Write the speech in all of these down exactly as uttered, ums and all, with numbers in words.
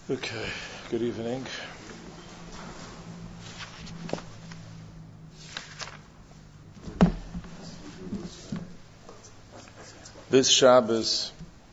Okay, good evening. This Shabbos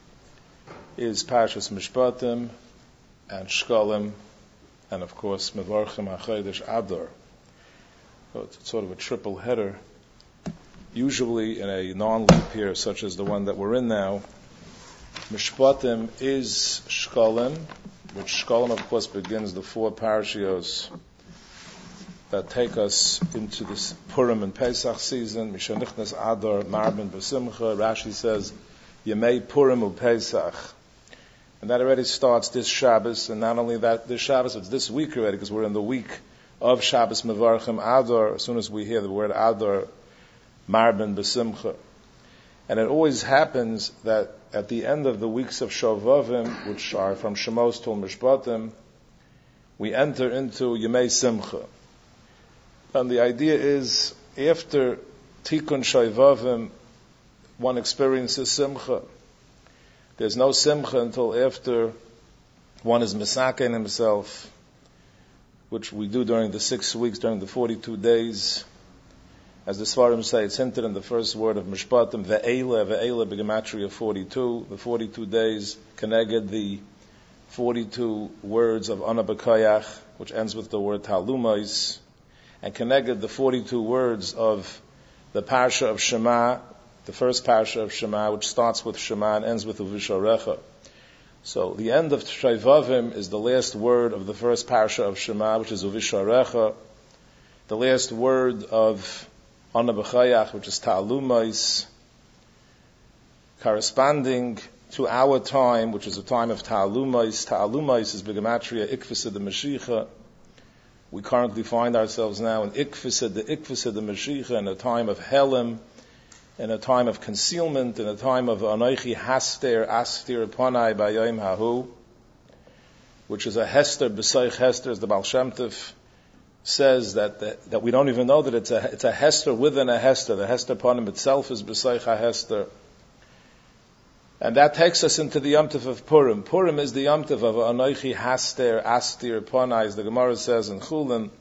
is Parshas Mishpatim and Shkolim, and of course Mevarchim HaChodesh Adar. So it's sort of a triple header. Usually in a non-leap year such as the one that we're in now, Mishpatim is Shkolim, which Shkolim of course begins the four parashios that take us into this Purim and Pesach season. Mishanichnas Adar Marbin B'Simcha. Rashi says Yemei Purim u Pesach, and that already starts this Shabbos. And not only that, this Shabbos, it's this week already because we're in the week of Shabbos Mevarchim Adar. As soon as we hear the word Adar, Marbin B'Simcha, and it always happens that at the end of the weeks of Shovavim, which are from Shemos till Mishpatim, we enter into Yemei Simcha. And the idea is, after Tikkun Shovavim, one experiences Simcha. There's no Simcha until after one is Misaken himself, which we do during the six weeks, during the forty-two days. As the Svarim say, it's hinted in the first word of Mishpatim, Ve'ela, Ve'ela, Begematria forty-two, the forty-two days, connected the forty-two words of Ana B'Koyach, which ends with the word Talumais, and connected the forty-two words of the Parsha of Shema, the first Parsha of Shema, which starts with Shema and ends with Uvisharecha. So the end of Shevavim is the last word of the first Parsha of Shema, which is Uvisharecha, the last word of Ana B'Chayach, which is Ta'alumais, corresponding to our time, which is a time of Ta'alumais. Ta'alumais is Begematria Ikvisa de Mashiach. We currently find ourselves now in Ikvisa de Ikvisa de Mashiach, in a time of Helim, in a time of concealment, in a time of Anoichi Haster Astir Panai Bayayim Hahu, which is a Hester B'Soich Hester, as the Baal Shem Tov says that, that that we don't even know that it's a it's a Hester within a Hester. The Hester Panim itself is B'Soich HaHester. And that takes us into the Yom Tov of Purim. Purim is the Yom Tov of Anoichi Haster Astir Panai, as the Gemara says in Chulin,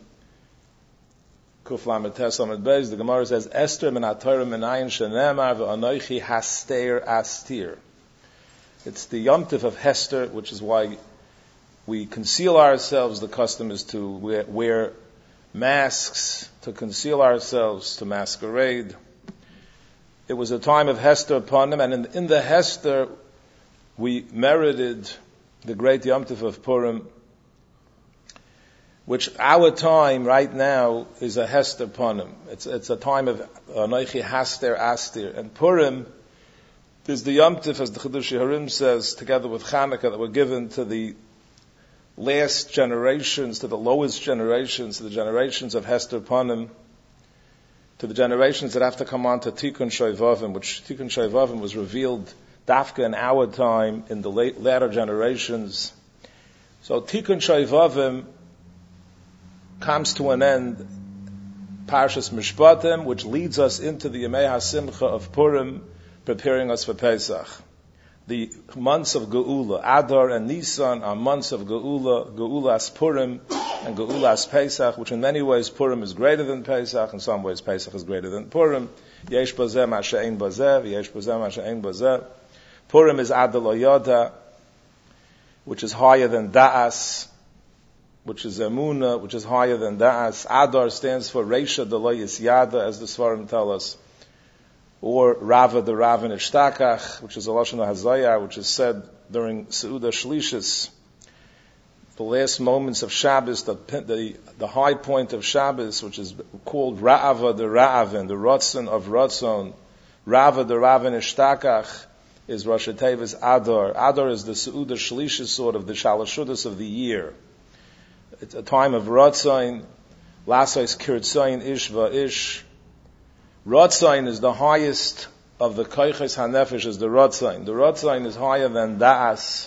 Kuf Lamed Tes Lamed Beis, the Gemara says, Esther min HaTorah min ayin shenemar ve'anoichi Haster Astir. It's the Yom Tov of Hester, which is why we conceal ourselves. The custom is to wear, wear masks, to conceal ourselves, to masquerade. It was a time of Hester upon him, and in, in the Hester, we merited the great Yom Tov of Purim, which our time right now is a Hester upon him. It's, it's a time of Anoichi Haster Astir. And Purim is the Yom Tov, as the Chidush Harim says, together with Chanukah, that were given to the last generations, to the lowest generations, to the generations of Hester Panim, to the generations that have to come on to Tikkun Shovavim, which Tikkun Shovavim was revealed dafka in our time, in the late, latter generations. So Tikkun Shovavim comes to an end, Parshas Mishpatim, which leads us into the Yemei HaSimcha of Purim, preparing us for Pesach. The months of Geula, Adar and Nisan, are months of Geula, Geulas Purim and Geulas Pesach, which in many ways Purim is greater than Pesach, in some ways Pesach is greater than Purim. Yesh bazeh ma she'ein bazeh, yesh bazeh ma she'ein bazeh. Purim is Adar lo Yoda, which is higher than Da'as, which is Emunah, which is higher than Da'as. Adar stands for Reisha de lo Yisyada, as the Svarim tell us, or Rava de Ravin Ishtakach, which is a Lashon HaZayar, which is said during Seudah Shlishis, the last moments of Shabbos, the, the, the high point of Shabbos, which is called Ra'ava de Ra'avin, the Ratzon of Ratzon. Rava de Ravin Ishtakach is Rosh Tevis Adar. Adar is the Seudah Shlishis, sort of the Shalashudas of the year. It's a time of Ratzon, Lasais Kirtzayin Ish Va'ish. Ratzain is the highest of the Koiches HaNefesh, is the Ratzain. The Ratzain is higher than Da'as.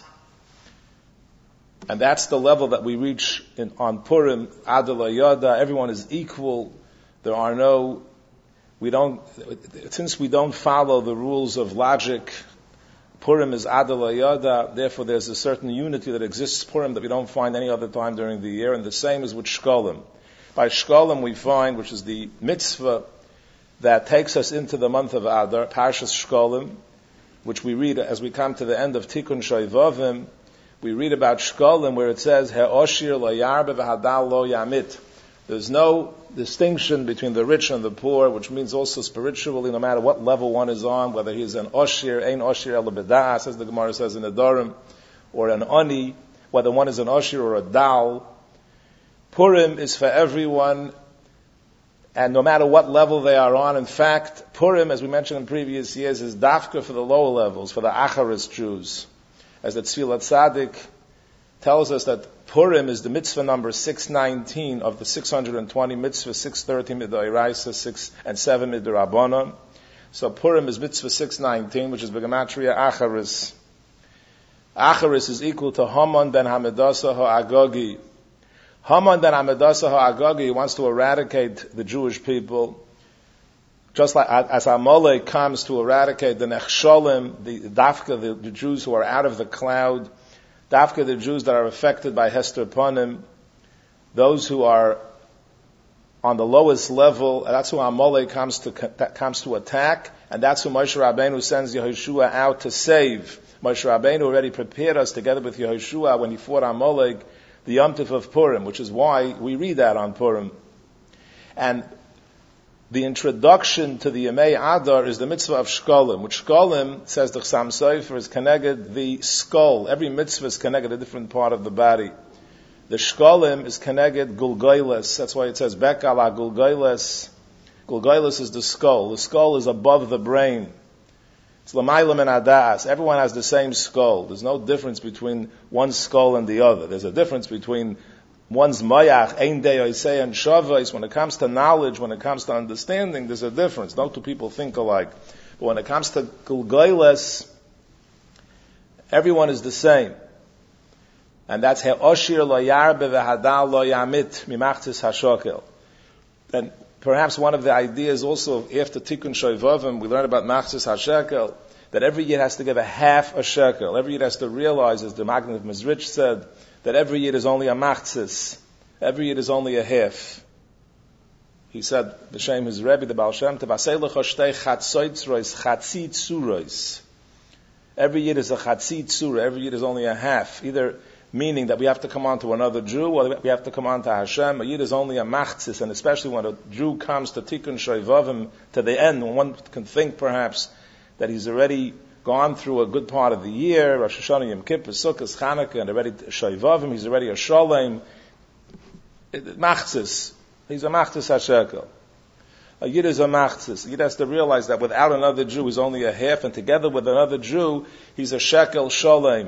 And that's the level that we reach in, on Purim, Adar Yada. Everyone is equal. There are no, we don't, since we don't follow the rules of logic, Purim is Adal Yada, therefore there's a certain unity that exists Purim that we don't find any other time during the year, and the same is with Shkolim. By Shkolim we find, which is the mitzvah that takes us into the month of Adar, Parshas Shkolim, which we read as we come to the end of Tikkun Shoivavim. We read about Shkolim where it says, He'oshir lo yarbe v'hadal lo yamit. There's no distinction between the rich and the poor, which means also spiritually, no matter what level one is on, whether he's an Oshir, ein Oshir el b'da'as, as the Gemara says in Adorim, or an Oni, whether one is an Oshir or a Dal. Purim is for everyone, and no matter what level they are on. In fact, Purim, as we mentioned in previous years, is dafka for the lower levels, for the Acharis Jews. As the Tzvilat Tzaddik tells us that Purim is the mitzvah number six nineteen of the six hundred twenty mitzvah, six thirty midoraisa, six and seven midorabbanan. So Purim is mitzvah six nineteen, which is B'gematria Acharis. Acharis is equal to Haman ben Hamedasa ha'Agagi. Haman ben Hamedasa ha'Agagi wants to eradicate the Jewish people, just like as Amalek comes to eradicate the Nechsholim, the Dafka, the, the Jews who are out of the cloud, Dafka, the Jews that are affected by Hester Panim, those who are on the lowest level, that's who Amalek comes to comes to attack, and that's who Moshe Rabbeinu sends Yehoshua out to save. Moshe Rabbeinu already prepared us together with Yehoshua when he fought Amalek, the Yom Tov of Purim, which is why we read that on Purim. And the introduction to the Yemei Adar is the mitzvah of Shkolim, which Shkolim, says the Chassam Sofer, is connected the skull. Every mitzvah is connected a different part of the body. The Shkolim is connected Gulgoyles. That's why it says Bekala Gulgoyles. Gulgoyles is the skull. The skull is above the brain. It's Lamaylam and Adas. Everyone has the same skull. There's no difference between one skull and the other. There's a difference between one's mayach, ein de'osei, and shavos. When it comes to knowledge, when it comes to understanding, there's a difference. No two people think alike. But when it comes to Gulgoyles, everyone is the same. And that's He'oshir lo yarbe v'hadal lo yamit mimachtis hashokel. And perhaps one of the ideas also after Tikkun Shoivavim, we learn about machtis hashekel, that every year has to give a half a shekel. Every year has to realize, as the Magen of Mezrich said, that every year is only a machzis. Every year is only a half. He said, the Shem his Rebbe, the Baal Shem Tov, Asei lecho shtei chatzoitzrois, chatzi tzurois. Every year is a chatzi tzura. Every year is only a half. Either meaning that we have to come on to another Jew, or we have to come on to Hashem. A year is only a machzis, and especially when a Jew comes to Tikkun Shoivavim, to the end, when one can think perhaps that he's already gone through a good part of the year, Rosh Hashanah, Yom Kippur, Sukkot, Chanukah, and already Shoivavim, he's already a Sholem. Machzis. He's a Machzis HaShekel. A Yid is a Machzis. A Yid has to realize that without another Jew, he's only a half, and together with another Jew, he's a Shekel Sholem.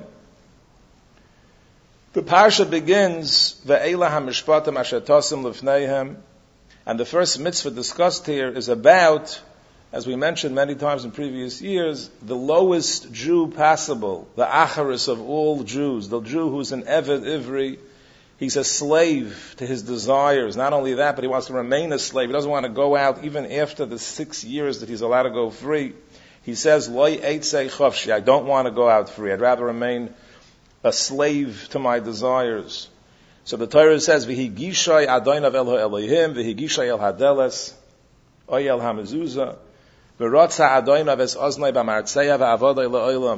The Parsha begins, Ve'ela HaMishpatim Asher Tosim Lifneihem, and the first mitzvah discussed here is about, as we mentioned many times in previous years, the lowest Jew possible, the Acharis of all Jews, the Jew who's an Eved Ivri. He's a slave to his desires. Not only that, but he wants to remain a slave. He doesn't want to go out even after the six years that he's allowed to go free. He says, Loi eitzei chofshi, I don't want to go out free. I'd rather remain a slave to my desires. So the Torah says, V'hi gishay adoinav el ha'elohim, v'hi gishay el hadeles, oy el hamezuzah, v'rotza adoinav es oznei b'martzeya v'avodai la'olam.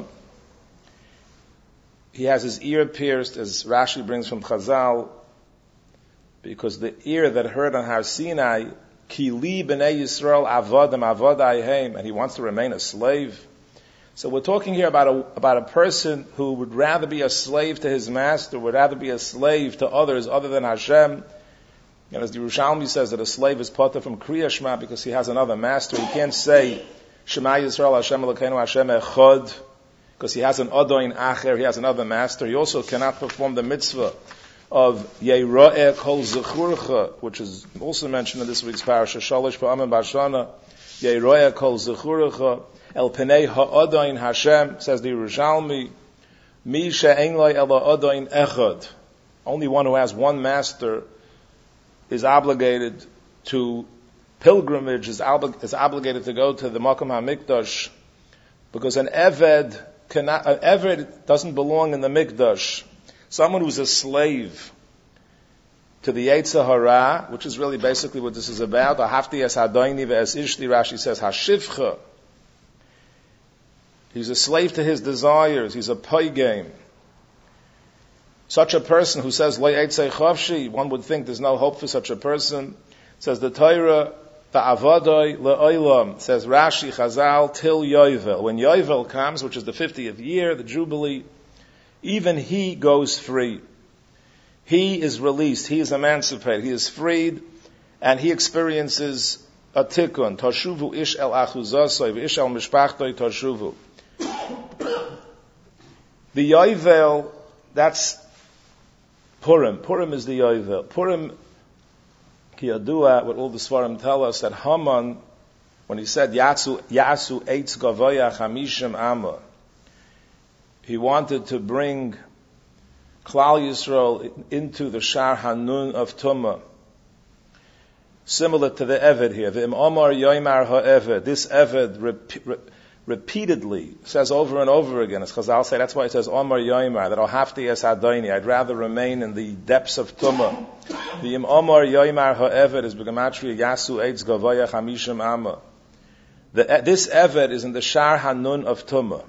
He has his ear pierced, as Rashi brings from Chazal, because the ear that heard on Har Sinai, Ki li b'nei Yisrael avodim avodai, and he wants to remain a slave. So we're talking here about a, about a person who would rather be a slave to his master, would rather be a slave to others other than Hashem. And as the Yerushalmi says that a slave is potter from Kriya Shema because he has another master. He can't say Shema Yisrael Hashem Elokeinu Hashem Echad because he has an Adoin Acher, he has another master. He also cannot perform the mitzvah of Yeira'eh Kol Zechurcha, which is also mentioned in this week's parasha, Shalosh Pa'amim Bashana, Yeira'eh Kol Zechurcha, El Penei Ha'adoin Hashem, says the Yerushalmi, Mi she'ein lo ela adoin echad. Only one who has one master is obligated to pilgrimage, is, obli- is obligated to go to the Makom HaMikdash, because an Eved cannot, an Eved doesn't belong in the Mikdash. Someone who's a slave to the Yetzer Hara, which is really basically what this is about, Ahafti es Hadoini ve'es Ishti, Rashi says, Hashivcha. He's a slave to his desires. He's a paygame. Such a person who says, Lo Eitzei Chavshi, one would think there's no hope for such a person. Says the Torah, Ta'avadoi le'olam, says Rashi, Chazal, till Yovel. When Yovel comes, which is the fiftieth year, the Jubilee, even he goes free. He is released. He is emancipated. He is freed, and he experiences a tikkun. Tashuvu ish el achuzasoi, v'ish el mishpachtoi tashuvu. The Yovel, that's Purim. Purim is the Yovel. Purim, ki yadua, what all the Svarim tell us, that Haman, when he said, Yatsu, Yasu eitz gavoya chamishim amma, he wanted to bring Klal Yisrael into the Shar Hanun of Tumah. Similar to the Eved here. The Omar Yoimar HaEved. This Eved rep- re- repeatedly says over and over again, as Chazal say, that's why it says Omar Yoimar, that Ahafti es Hadoini, I'd rather remain in the depths of Tumah. The Omar Yoimar HaEved is B'gematria Yasu Eitz Gavoya Chamishim Amma. This Eved is in the Shar Hanun of Tumah,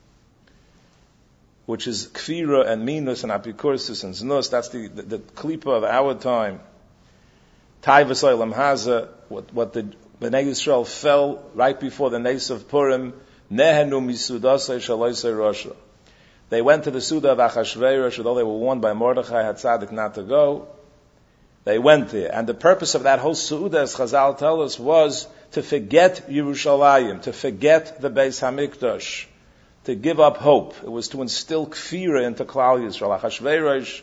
which is Kfira and Minus and Apikursis and Znus. That's the, the, the Klipa of our time. Taivas Olam Haza, what, what the Bnei Yisrael fell right before the Nes of Purim, Nehenu Misudasai Shaloisai Rosha. They went to the Suda of Achashverosh, although they were warned by Mordechai HaTzadik not to go. They went there. And the purpose of that whole Suda, as Chazal tell us, was to forget Yerushalayim, to forget the Beis HaMikdash, to give up hope. It was to instill kfira into Klal Yisrael. Achashverosh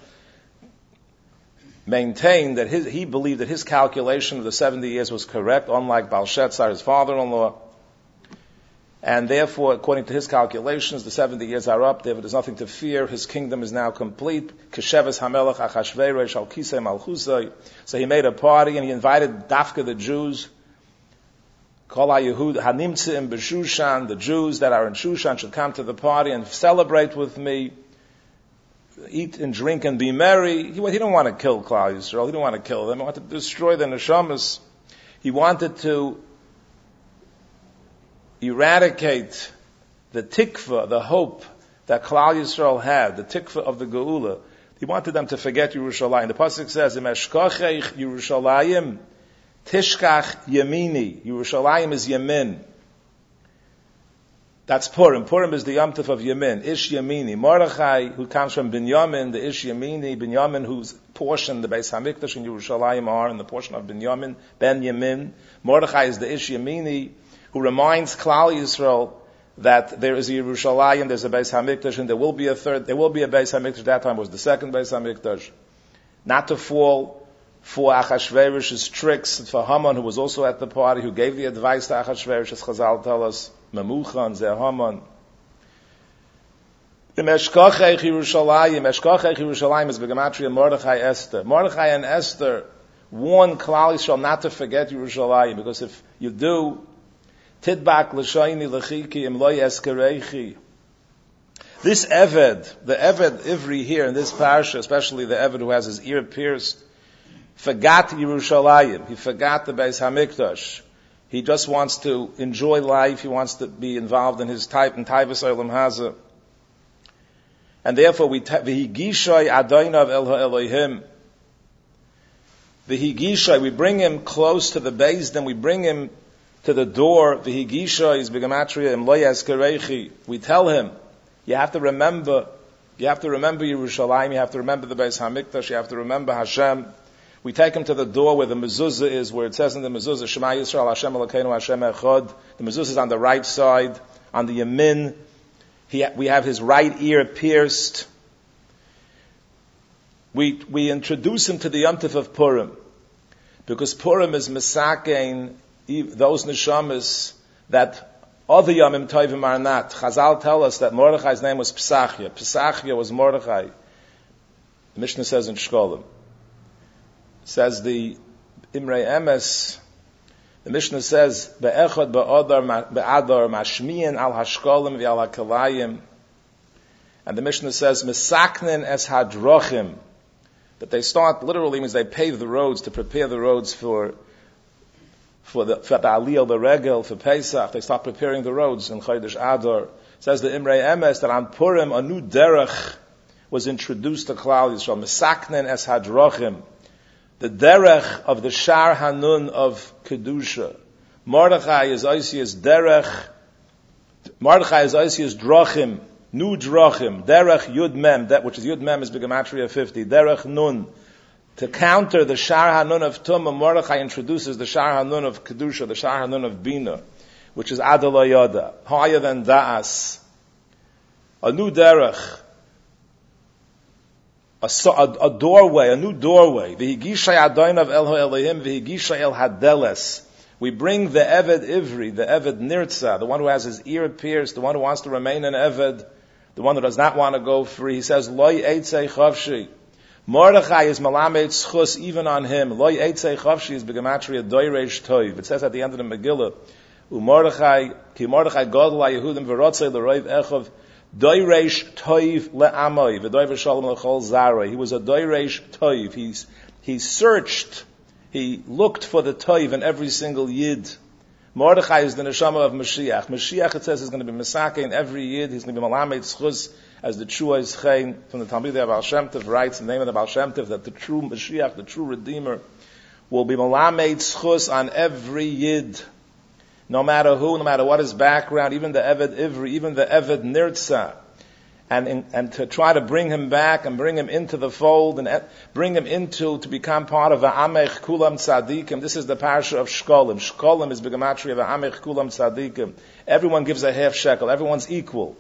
maintained that his, he believed that his calculation of the seventy years was correct, unlike Belshazzar, his father-in-law. And therefore, according to his calculations, the seventy years are up. Therefore, there's nothing to fear. His kingdom is now complete. Kesheves Hamelech Achashverosh al Kisei Malchusai. So he made a party and he invited Dafka, the Jews, Kol HaYehud Hanimtzeim B'Shushan, the Jews that are in Shushan should come to the party and celebrate with me, eat and drink and be merry. He, he didn't want to kill Klal Yisrael. He didn't want to kill them. He wanted to destroy their neshamas. He wanted to eradicate the tikva, the hope that Klal Yisrael had, the tikva of the Geula. He wanted them to forget Yerushalayim. The pasuk says, "Im eshkachech Yerushalayim tishkach yemini." Yerushalayim is Yemin. That's Purim. Purim is the Yom Tov of Yemin. Ish Yemini. Mordechai, who comes from Binyamin, the Ish Yemini. Binyamin, whose portion, the Beis Hamikdash and Yerushalayim are in the portion of Binyamin, Ben Yemin. Mordechai is the Ish Yemini, who reminds Klal Yisrael that there is a Yerushalayim, there's a Beis Hamikdash, and there will be a third, there will be a Beis Hamikdash. At that time was the second Beis Hamikdash. Not to fall for Achashverosh's tricks, for Haman, who was also at the party, who gave the advice to Achashverosh, as Chazal tell us, Memuchan, Zeh Haman. The Eshkachech Yerushalayim, Eshkachech Yerushalayim is Begematria Mordechai Esther. Mordechai and Esther warn Klal Yisrael not to forget Yerushalayim, because if you do, Tidbak l'shayni l'chiki im loy eskereichi. This Eved, the Eved Ivri here in this parsha, especially the Eved who has his ear pierced, forgot Yerushalayim. He forgot the Beis Hamikdash. He just wants to enjoy life. He wants to be involved in his type in Taivas Olam Haza. And therefore, we v'higishay Adonai el ha'Elohim. V'higishay, we bring him close to the Beis, then we bring him to the door. V'higishay is Begematria im lo yezkerechi. We tell him, you have to remember, you have to remember Yerushalayim, you have to remember the Beis Hamikdash, you have to remember Hashem. We take him to the door where the mezuzah is, where it says in the mezuzah, Shema Yisrael, Hashem Elokeinu, Hashem Echad. The mezuzah is on the right side, on the yamin. He, we have his right ear pierced. We, we introduce him to the Yom Tov of Purim, because Purim is Mesakein, those neshamas that other Yomim Tovim are not. Chazal tell us that Mordechai's name was Pesachia. Pesachia was Mordechai. The Mishnah says in Shkolim. Says the Imrei Emes, the Mishnah says, Be'echad be'adar be'adar mashmiyin al hashkolim v'al hakalayim. And the Mishnah says, Misaknin es hadrochim. That they start, literally means they pave the roads to prepare the roads for for the for the Aliyah, the Regel, for Pesach. They start preparing the roads in Chodesh Adar. It says the Imrei Emes that on Purim a new derech was introduced to Klal Yisrael. Misaknin es hadrochim. The derech of the Shar Hanun of Kedusha. Mordechai is Oisius derech. Mordechai is Oisius drochim. Nu drochim. Derech Yud Mem. That which is Yud Mem is Begematria fifty. Derech Nun. To counter the Shar Hanun of Tumah, Mordechai introduces the Shar Hanun of Kedusha, the Shar Hanun of Bina, which is Adalayada, higher than Da'as. A new derech, a, a, a doorway, a new doorway. V'higishay adoinav el ha'elahim, v'higishay el hadeles. We bring the Eved Ivri, the Eved Nirtza, the one who has his ear pierced, the one who wants to remain an Eved, the one who does not want to go free. He says, Loi eitzei chavshi. Mordechai is malamed schus even on him. Loi eitzei chavshi is begematria doiresh toiv. It says at the end of the Megillah, Mordechai, ki Mordechai godel ha-Yehudim v'rotzei l'roiv echav doiresh toiv le'amoi v'doiv shalom l'chol zarei. He was a doiresh toiv. He's, he searched, he looked for the toiv in every single yid. Mordechai is the neshama of Mashiach. Mashiach, it says, is going to be Mesake in every yid. He's going to be malamed schus, as the Chua is Chayin from the Talmidei of Baal Shem Tov writes in the name of the Baal Shem Tov that the true Mashiach, the true Redeemer, will be malamed schus on every yid, no matter who, no matter what his background, even the Eved Ivri, even the Eved Nirtza, and in, and to try to bring him back and bring him into the fold and bring him into to become part of the Amech Kulam Tzadikim. This is the parasha of Shkolim. Shkolim is begematria of the Amech Kulam Tzadikim. Everyone gives a half shekel. Everyone's equal.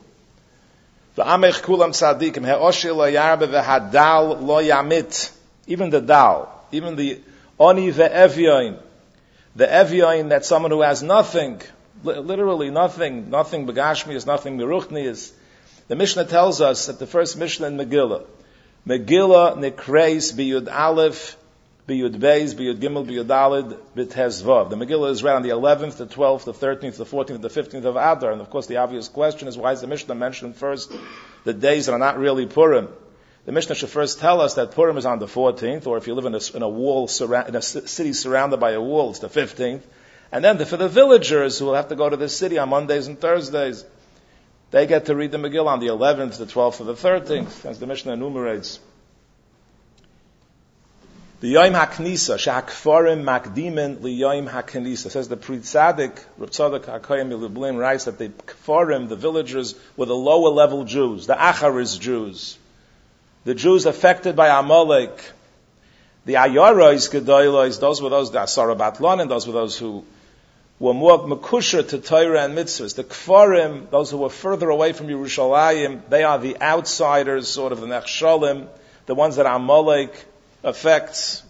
The Amech Kulam Tzadikim, He'oshil lo yarbe v'hadal lo yamit. Even the dal, even the oni ve'evyoin, the evyoin, that's someone who has nothing, literally nothing, nothing begashmi is nothing meruchni is. The Mishnah tells us that the first Mishnah in Megillah, Megillah nekreis biyud aleph, biyud beis, biyud gimel, biyud dalid, b'tezvav. The Megillah is read on the eleventh, the twelfth, the thirteenth, the fourteenth, the fifteenth of Adar. And of course the obvious question is, why is the Mishnah mentioned first the days that are not really Purim? The Mishnah should first tell us that Purim is on the fourteenth, or if you live in a, in a wall, in a city surrounded by a wall, it's the fifteenth. And then the, for the villagers who will have to go to the city on Mondays and Thursdays, they get to read the Megillah on the eleventh, the twelfth, or the thirteenth, as the Mishnah enumerates. The Yom HaKnisa, Sha'akfarim Makdimin L'Yom HaKnisa, says the Pri Tzadik, Reb Tzadok HaKoyim Milublim writes that the Kfarim, the villagers, were the lower level Jews, the Acharis Jews, the Jews affected by Amalek. The Ayarois, Gedoylois, those were those, the Asara Batlonim, those were those who were more mekusher to Torah and mitzvahs. The Kfarim, those who were further away from Yerushalayim, they are the outsiders, sort of the Nechshalim, the ones that Amalek affects.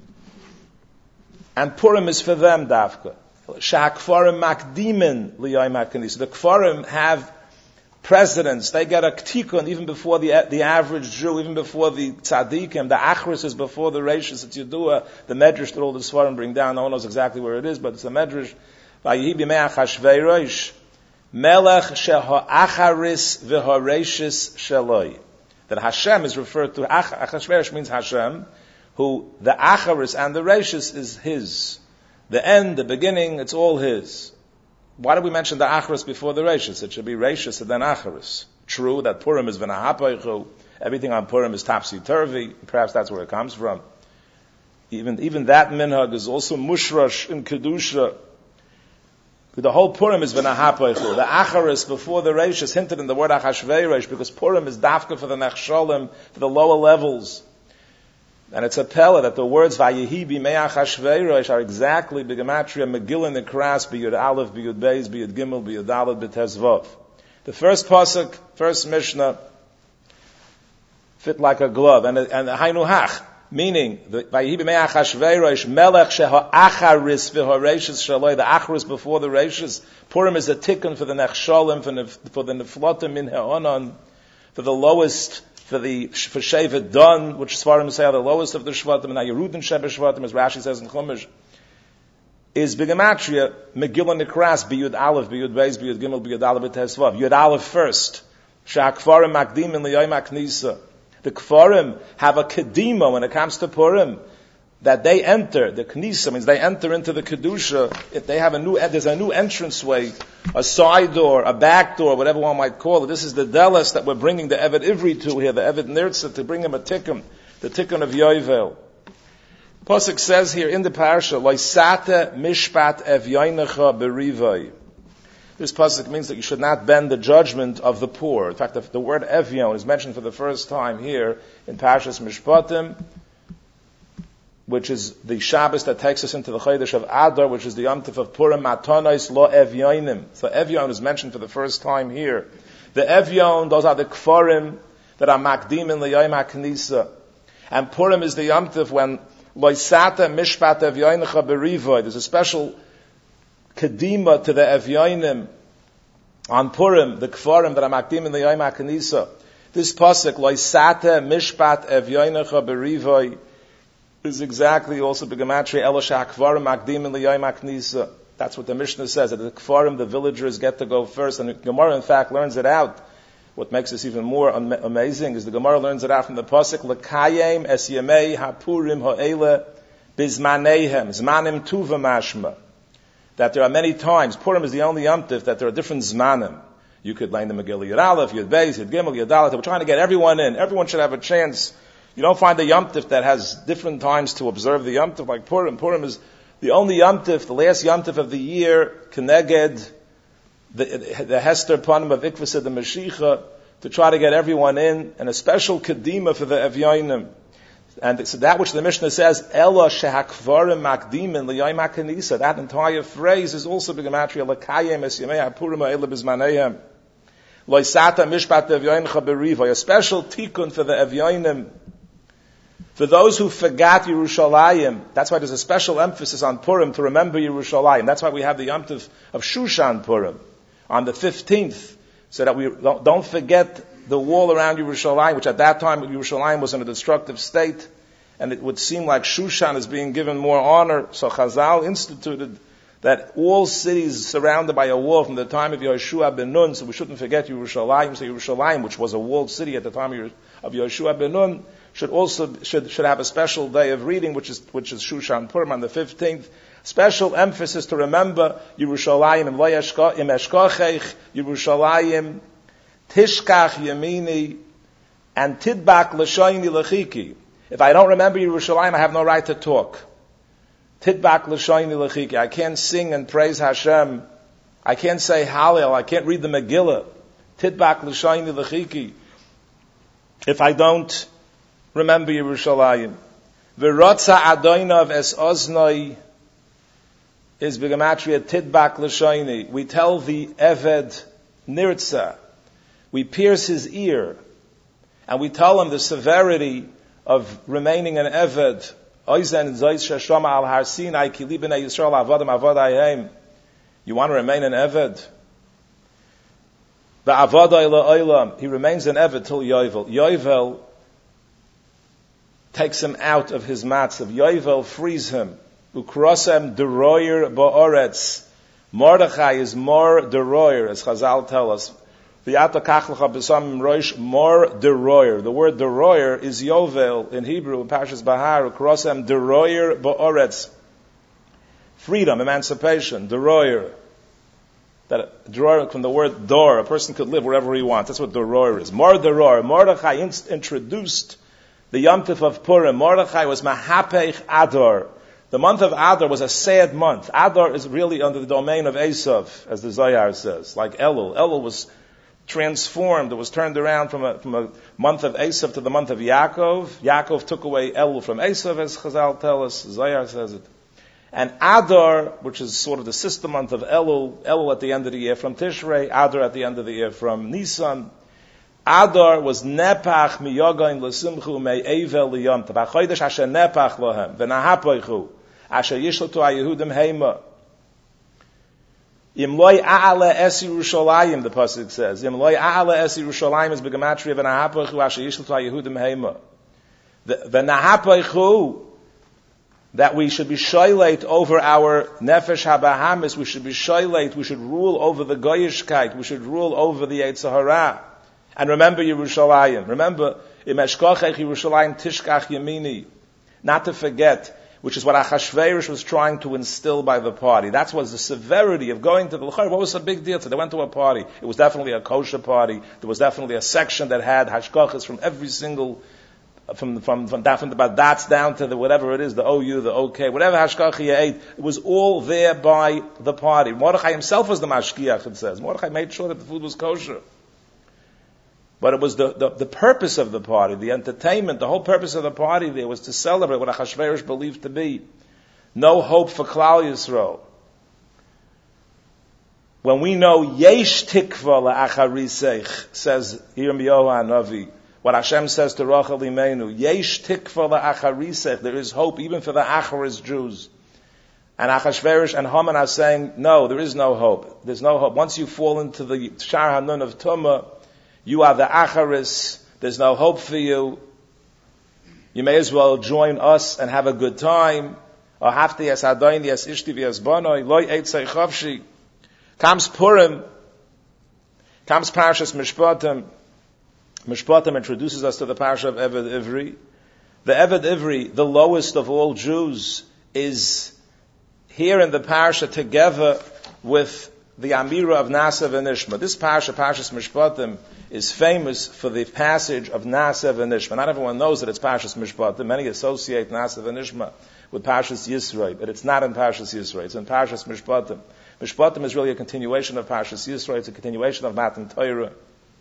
And Purim is for them, Dafka. Sha'akfarim makdimin liyayim ha'kanis. The Kfarim have presidents. They get a ktikun even before the the average Jew, even before the tzaddikim. The achris is before the reishis. It's Yedua, the medrash that all the Sfarim bring down. No one knows exactly where it is, but it's a medrash. Vayihi b'mei Achashverosh, melech she'ha'acharis v'ha'reishis sheloi. That Hashem is referred to, Achashverosh means Hashem, who the Acharis and the Reishis is His. The end, the beginning, it's all His. Why did we mention the Acharis before the Reishis? It should be Reishis and then Acharis. True that Purim is V'nahapaychu, everything on Purim is topsy-turvy, perhaps that's where it comes from. Even, even that minhag is also mushrash in Kedusha. The whole Purim is v'nahapaychu. The Acharis before the Reish is hinted in the word Achashverosh because Purim is dafka for the Nechshalim, for the lower levels. And it's a pella that the words Vayihi b'mei Achashverosh are exactly b'gematria Megillah Nekras b'yud Aleph, b'yud Beis, b'yud Gimel, b'yud Dalet, b'tezvav. The first pasuk, first Mishnah, fit like a glove. And, and Hainu Hach, meaning, Vayihi b'mei Achashverosh, melech she'ha'acharis v'ha'reishis shaloi, the acharis before the reishis. Purim is a tikkun for the nechshalim, for the, for the neflotim min ha'onon, for the lowest, for the, for shevet don, which Svarim say are the lowest of the shvatim, and Yerudin shebe shvatim, as Rashi says in Chumash, is b'gematria, Megillah Nekras, b'yud Aleph, b'yud Beis, b'yud Gimel, b'yud Aleph, b'tesvav. Yud Aleph first. Sha'akfarim makdimin liyayim haknisa. The Kfarim have a kedima when it comes to Purim, that they enter, the Knisa means they enter into the Kedusha, if they have a new, there's a new entranceway, a side door, a back door, whatever one might call it. This is the Delis that we're bringing the Evet Ivri to here, the Evet Nirtza, to bring him a tikkun, the tikkun of Yovel. Pasuk says here in the parasha, Loisate mishpat evyoinecha berivai. This pasuk means that you should not bend the judgment of the poor. In fact, the, the word evyon is mentioned for the first time here in Parashas Mishpatim, which is the Shabbos that takes us into the Chodesh of Adar, which is the Yom Tov of Purim, Matonos lo evyonim. So evyon is mentioned for the first time here. The evyon, those are the kfarim that are makdim in the Yom HaKnisa. And Purim is the Yom Tov when Loisata mishpat evyoinecha berivoi. There's a special kedima to the evyonim on Purim, the kfarim that are makdim in the Yom HaKnisa. This pasuk, Loisata mishpat evyoinecha berivoi, is exactly also begematria Elisha Kfarim Makdim in the Yom HaKnisa. That's what the Mishnah says, that the Kfarim, the villagers, get to go first. And the Gemara, in fact, learns it out. What makes this even more am- amazing is the Gemara learns it out from the Pasuk, L'kayim es yemei hapurim ha'ele bizmanehem, zmanim tuva mashma. That there are many times, Purim is the only Yom Tov, that there are different zmanim. You could learn the Megillah Yud Aleph, Yud Beis, Yud Gimel, Yud Dalet. We're trying to get everyone in. Everyone should have a chance. You don't find a Yom Tov that has different times to observe the Yom Tov like Purim. Purim is the only Yom Tov, the last Yom Tov of the year, Keneged, the, the Hester Panim of Ikvasa, the Mashiach, to try to get everyone in, and a special Kedima for the Evyonim. And so that which the Mishnah says, Ela shehakvarim makdimin l'yayim hakanisa, that entire phrase is also begematria, l'kayim es yemei hapurim ha'ele bizmaneihem, loisata mishpat evyoincha beriva, a special tikkun for the Evyonim. For those who forgot Yerushalayim, that's why there's a special emphasis on Purim to remember Yerushalayim. That's why we have the Yom Tov of Shushan Purim on the fifteenth, so that we don't, don't forget the wall around Yerushalayim, which at that time Yerushalayim was in a destructive state, and it would seem like Shushan is being given more honor. So Chazal instituted that all cities surrounded by a wall from the time of Yehoshua ben Nun, so we shouldn't forget Yerushalayim. So Yerushalayim, which was a walled city at the time of Yehoshua ben Nun, should also should should have a special day of reading, which is which is Shushan Purim on the fifteenth. Special emphasis to remember Yerushalayim im Loyashka im Eshkochech, Yerushalayim Tishkach Yemini and Tidbak L'Shayni L'Chiki. If I don't remember Yerushalayim, I have no right to talk. Tidbak L'Shayni L'Chiki. I can't sing and praise Hashem. I can't say Hallel. I can't read the Megillah. Tidbak L'Shayni L'Chiki. If I don't remember Yerushalayim. V'rotza adoinav es oznoi is begematria tidbak l'shayni. We tell the Eved nirtza. We pierce his ear. And we tell him the severity of remaining an Eved. Oizen zayis sheshama al har Sinai ki li b'nei Yisrael avadam avadayim. You want to remain an Eved? V'avadai la'olam. He remains an Eved till Yovel. Yovel takes him out of his matzav. Yovel frees him. Ukrosem deroyer ba'oretz. Mordechai is more deroyer, as Chazal tell us. V'yata kachlecha b'samim roish, more deroyer. The word deroyer is Yovel in Hebrew, in Parshas Bahar. Ukrosem deroyer ba'oretz. Freedom, emancipation, deroyer. That deroyer from the word dor. A person could live wherever he wants. That's what deroyer is. More deroyer. Mordechai in- introduced the Yom Tov of Purim. Mordechai was Mahapech Adar. The month of Adar was a sad month. Adar is really under the domain of Esav, as the Zohar says, like Elul. Elul was transformed. It was turned around from a, from a month of Esav to the month of Yaakov. Yaakov took away Elul from Esav, as Chazal tell us. Zohar says it. And Adar, which is sort of the sister month of Elul, Elul at the end of the year from Tishrei, Adar at the end of the year from Nisan. Adar was nepach miyogain l'simchu me'evel liyom tov. Ha'chodesh asher nepach lohem v'nahapoichu asher yishlotu ha'yehudim heima. Im loy a'ale es Yerushalayim, the pasuk says. Im loy a'ale es Yerushalayim is begematria v'nahapoichu asher yishlotu ha'yehudim heima. V'nahapoichu, that we should be shoylate over our nefesh habahamis, we should be shoylate, we should rule over the goyishkeit, we should rule over the Yetzer Hara. And remember Yerushalayim. Remember, Im eshkochech Yerushalayim tishkach yamini. Not to forget, which is what Achashverosh was trying to instill by the party. That was the severity of going to the L'chayr. What was the big deal? So they went to a party. It was definitely a kosher party. There was definitely a section that had hashkochas from every single, from from from, down, from the badats down to the whatever it is, the O U, the OK, whatever hashkocha you ate, it was all there by the party. Mordechai himself was the mashkiach, it says. Mordechai made sure that the food was kosher. But it was the, the, the purpose of the party, the entertainment, the whole purpose of the party there was to celebrate what Achashverosh believed to be. No hope for Klal Yisrael. When we know Yesh Tikva la'acharisech, says Yirmiyahu Hanavi, what Hashem says to Rachel Imenu, Yesh Tikva la'acharisech, there is hope even for the Acharis Jews. And Achashverosh and Haman are saying, no, there is no hope. There's no hope. Once you fall into the Shar Hanun of Tumah, you are the Acharis, there's no hope for you. You may as well join us and have a good time. Or hafti es adoin yes ishti v'es bonoi, loy eitzei chavshi. Comes Purim, comes Parshas Mishpatim. Mishpatim introduces us to the Parsha of Eved Ivri. The Eved Ivri, the lowest of all Jews, is here in the Parsha together with the Amira of Nasav and Nishma. This Parsha, Parshas Mishpatim, is famous for the passage of Nasav and Nishma. Not everyone knows that it's Parshas Mishpatim. Many associate Nasav and Nishma with Parshas Yisroi, but it's not in Parshas Yisroi. It's in Parshas Mishpatim. Mishpatim is really a continuation of Parshas Yisroi. It's a continuation of Matan Torah.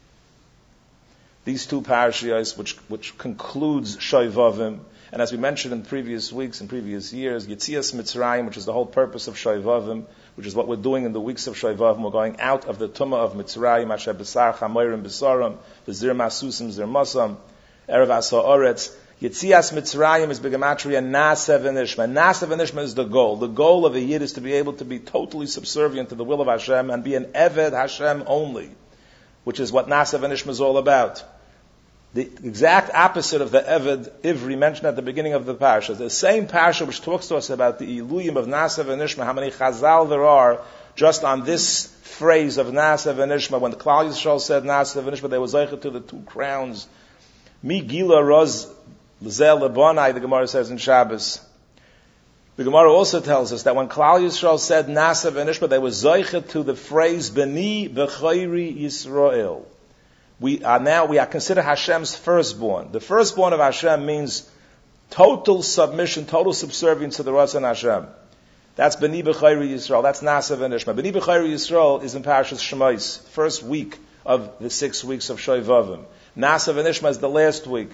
These two parashiyos, which which concludes Shoivavim, and as we mentioned in previous weeks and previous years, Yetzias Mitzrayim, which is the whole purpose of Shoivavim, which is what we're doing in the weeks of Shoivavim. We're going out of the Tumah of Mitzrayim, Asher B'sar Chamorim B'saram, V'zir Masusim Zir Masam, Erev Asa Oretz. Yetzias Mitzrayim is Begematria Nasev V'nishma. Nasev V'nishma is the goal. The goal of a Yid is to be able to be totally subservient to the will of Hashem and be an Eved Hashem only, which is what Nasev V'nishma is all about. The exact opposite of the Eved Ivri mentioned at the beginning of the Parsha. The same Parsha which talks to us about the Iluyim of Nasav and Nishma, how many Chazal there are just on this phrase of Nasav and Nishma. When the Klal Yisrael said Nasav and Nishma, they were zeicher to the two crowns. Mi Gila Roz Zel Lebonai, the Gemara says in Shabbos. The Gemara also tells us that when Klal Yisrael said Nasav and Nishma, they were zeicher to the phrase Beni B'chayri Yisrael. We are now, we are considered Hashem's firstborn. The firstborn of Hashem means total submission, total subservience to the Ratzon Hashem. That's B'ni B'chayri Yisrael. That's Nasav and Nishma. B'ni B'chayri Yisrael is in Parashas Shemais, first week of the six weeks of Shoivavim. Nasav and Nishma is the last week.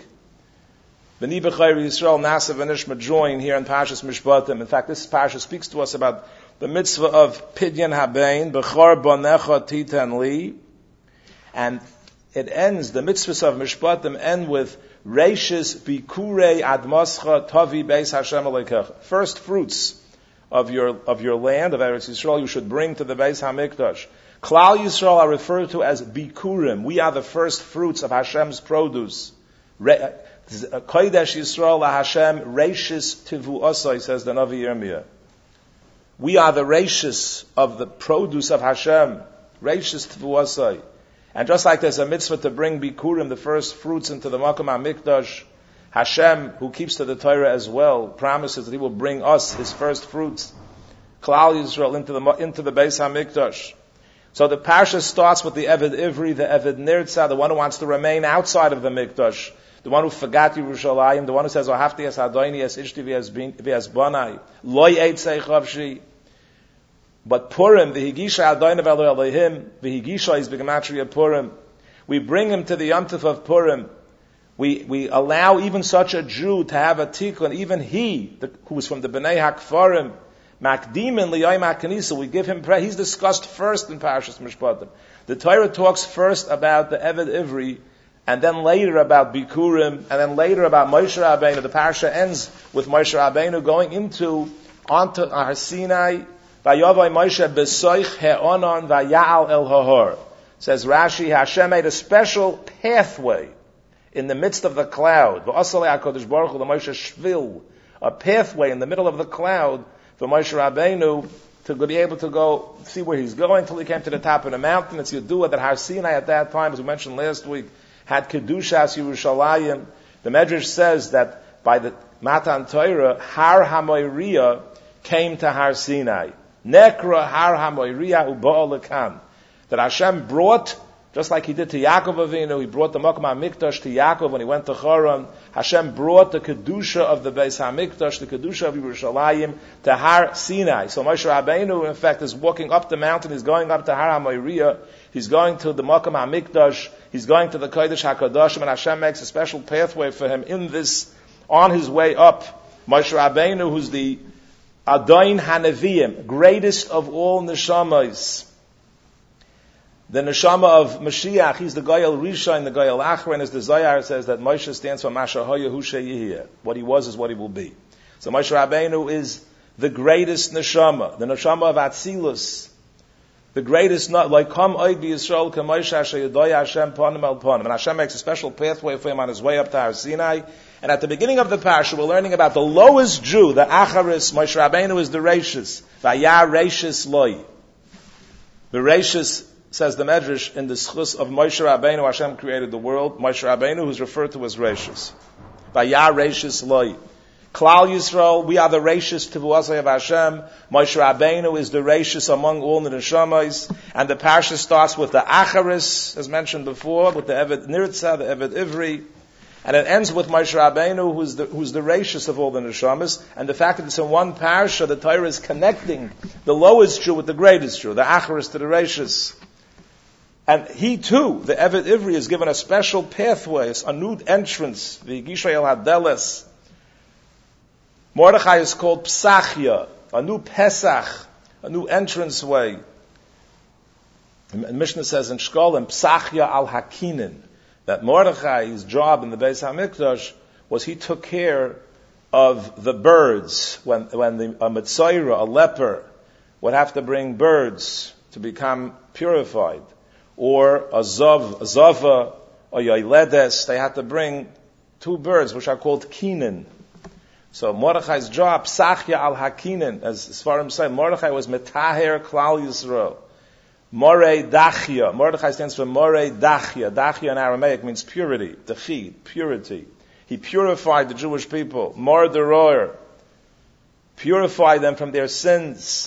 B'ni B'chayri Yisrael, Nasav and Nishma join here in Parashas Mishpatim. In fact, this Parasha speaks to us about the mitzvah of Pidyon Habein, B'chor Bonecha Titan Li, and it ends, the mitzvahs of Mishpatim end with Reishis Bikurei Admascha Tavi Beis Hashem Aleikach. First fruits of your of your land, of Eretz Yisrael, you should bring to the Beis HaMikdash. Klal Yisrael are referred to as Bikurim. We are the first fruits of Hashem's produce. Kodesh Yisrael LaHashem Reishis Tivu Osai, says the Navi Yirmiyah. We are the Reishis of the produce of Hashem. Reishis Tivu Osai. And just like there's a mitzvah to bring Bikurim, the first fruits, into the Makom HaMikdash, Hashem, who keeps to the Torah as well, promises that He will bring us His first fruits, Klal Yisrael, into the into the Beis HaMikdash. So the Parsha starts with the Eved Ivri, the Eved Nirtza, the one who wants to remain outside of the Mikdash, the one who forgot Yerushalayim, the one who says, "Ohafti es Adoini es Ishti v'es Banai, Loi Eitzei Chavshi." But Purim, the Higisha Adoinav Elo Elohim, the Higisha is Begematria Purim. We bring him to the Yom Tov of Purim. We we allow even such a Jew to have a tikkun, even he, the, who is from the Bnei HaKfarim, Makdimin Liyayim HaKanisa, we give him praise. He's discussed first in Parashas Mishpatim. The Torah talks first about the Eved Ivri, and then later about Bikurim, and then later about Moshe Rabbeinu. The Parasha ends with Moshe Rabbeinu going into, onto Har Sinai, Vayavai Moshe besoich he'onon vayal el hahor. Says Rashi, Hashem made a special pathway in the midst of the cloud. V'asalei HaKadosh Baruch Hu l'Moshe shvil, a pathway in the middle of the cloud for Moshe Rabbeinu to be able to go see where he's going till he came to the top of the mountain. It's Yedua that Har Sinai at that time, as we mentioned last week, had Kedushas Yerushalayim. The Medrash says that by the Matan Torah, Har HaMoiriya came to Har Sinai. Nekra Har HaMoiriya U'Ba'al Lekan. That Hashem brought, just like he did to Yaakov Avinu, he brought the Makom HaMikdash to Yaakov when he went to Choron. Hashem brought the Kedusha of the Beis HaMikdash, the Kedusha of Yerushalayim, to Har Sinai. So Moshe Rabbeinu, in fact, is walking up the mountain, he's going up to Har HaMoiriya, he's going to the Makom HaMikdash, he's going to the Kodesh HaKadoshim, and Hashem makes a special pathway for him in this, on his way up. Moshe Rabbeinu, who's the Adain HaNeviim, greatest of all neshamas. The neshama of Mashiach, he's the Goyal Risha and the Goyal Achron, as the Zohar says that Moshe stands for Masha Hoya Hu Sheyihiyah. What he was is what he will be. So Moshe Rabbeinu is the greatest neshama, the neshama of Atzilus, the greatest, not like Kam Oid Bi Yisrael Ka Moshe Asher Yedoya Hashem Panim El Panim. And Hashem makes a special pathway for him on his way up to Har Sinai. And at the beginning of the parsha, we're learning about the lowest Jew, the Acharis. Moshe Rabbeinu is the Reishis. Vayah Reishis Loi. The Reishis, says the Medrash, in the schus of Moshe Rabbeinu, Hashem created the world. Moshe Rabbeinu, who's referred to as Reishis. Vayah Reishis Loi. Klal Yisrael, we are the Reishis Tivuasai of Hashem. Moshe Rabbeinu is the Reishis among all the Neshamas. And the parsha starts with the Acharis, as mentioned before, with the Evet Nirtza, the Evet Ivri. And it ends with Moshe Rabbeinu, who's the, who's the Reishis of all the Neshamas. And the fact that it's in one parsha, the Torah is connecting the lowest Jew with the greatest Jew, the Acharis to the Reishis. And he too, the Evet Ivri, is given a special pathway, a new entrance, the Gisha El Hadeles. Mordechai is called Psachia, a new Pesach, a new entrance way. And Mishnah says in Shkolim, Psachia al Hakinin, that Mordechai's job in the Beis HaMikdash was he took care of the birds. When, when the, a Mitzayra, a leper, would have to bring birds to become purified, or a Zav, a Zava, or Yoiledes, they had to bring two birds, which are called Kinin. So Mordechai's job, Psachia al Hakinin, as Sfarim say, Mordechai was Metaher Klal Yisrael. Morei Dachia. Mordechai stands for Morei Dachia. Dachia in Aramaic means purity, Dachid, purity. He purified the Jewish people. Mor Deror. Purified them from their sins.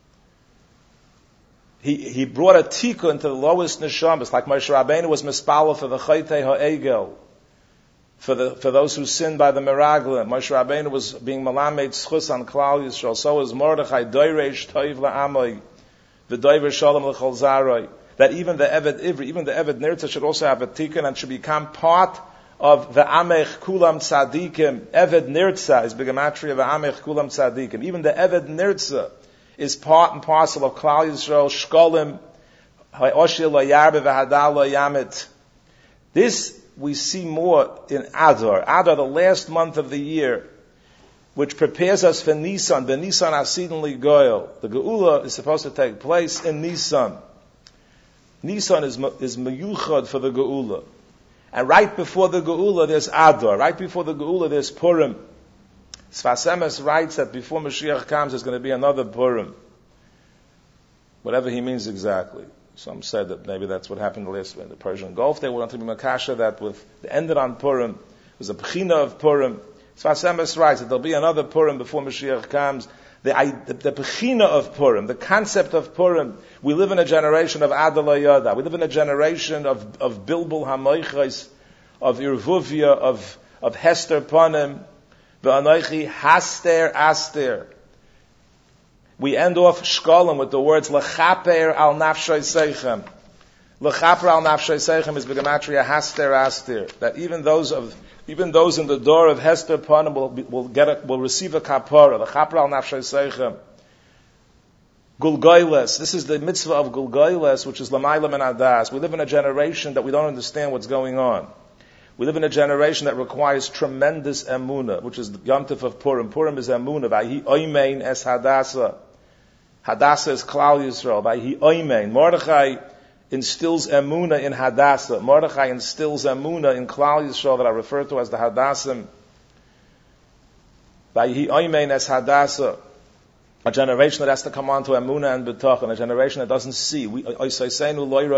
He, he brought a tikkun into the lowest neshamas, like Moshe Rabbeinu was mispala for the chaytei ha'egel, for the, for those who sinned by the miraglim. Moshe Rabbeinu was being malamed schus on Klal Yisrael. So was Mordechai, doiresh toiv la'amoi, v'doiver shalom l'chol zaroi. That even the Evet Ivri, even the Evet Nirtza should also have a tikkun and should become part of the Amech Kulam Tzadikim. Evet Nirtza is Begematria of the Amech Kulam Tzadikim. Even the Evet Nirtza is part and parcel of Klal Yisrael, Shkolim, Ha'oshil La'yarbe V'hadal La'yamit. This we see more in Adar. Adar, the last month of the year, which prepares us for Nisan. The Nisan Asidin Ligoyel. The Geula is supposed to take place in Nisan. Nisan is, is Meyuchad for the Geula. And right before the Geula, there's Adar. Right before the Geula, there's Purim. Sfas Emes writes that before Mashiach comes, there's going to be another Purim. Whatever he means exactly. Some said that maybe that's what happened last in the Persian Gulf. They wanted to be Makasha that with the ended on Purim. It was a Bechina of Purim. Sfas Emes writes that there'll be another Purim before Mashiach comes. The, the, the Bechina of Purim, the concept of Purim. We live in a generation of Adala Yada. We live in a generation of, of Bilbul HaMoichais, of Irvuvia, of, of Hester Panim, V'anoichi Haster Aster. We end off Shkolim with the words L'chaper al nafshay seichem. L'chaper al nafshay seichem is Begematria Haster Aster. That even those of even those in the door of Hester Panim will, will get a, will receive a kapara. L'chaper al nafshay seichem. Gulgoyles. This is the mitzvah of Gulgoyles, which is L'mayla min Adas. We live in a generation that we don't understand what's going on. We live in a generation that requires tremendous emunah, which is the Yom Tov of Purim. Purim is emunah. Vayhi oimein es Hadassah. Hadassah is Klal Yisrael. Vayhi oimein. Mordechai instills emunah in Hadassah. Mordechai instills emunah in Klal Yisrael that I refer to as the Hadassim. Vayhi oimein es Hadassah. A generation that has to come on to Emunah and B'tachon, a generation that doesn't see. We, as it says in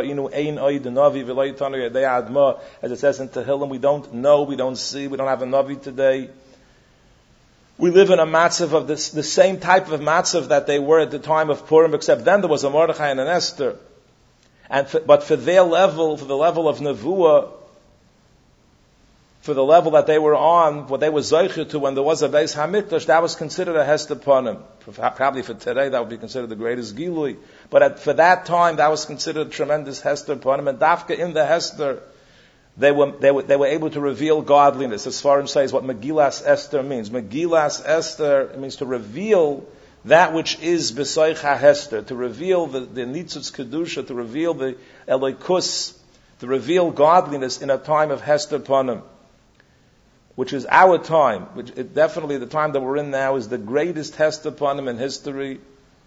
Tehillim, we don't know, we don't see, we don't have a Navi today. We live in a matzav of this, the same type of matzav that they were at the time of Purim, except then there was a Mordechai and an Esther. And for, but for their level, for the level of Nevuah, for the level that they were on, what they were zeicher to when there was a Beis HaMikdash, that was considered a Hester Panim. Probably for today, that would be considered the greatest Gilui. But at, for that time, that was considered a tremendous Hester Panim. And Dafka in the Hester, they were, they were, they were able to reveal godliness. As Sfarim says what Megillas Esther means. Megillas Esther means to reveal that which is B'soich HaHester, to reveal the, the Nitzutz Kedusha, to reveal the Elokus, to reveal godliness in a time of Hester Panim, which is our time, which it, definitely the time that we're in now is the greatest Hester Panim in history.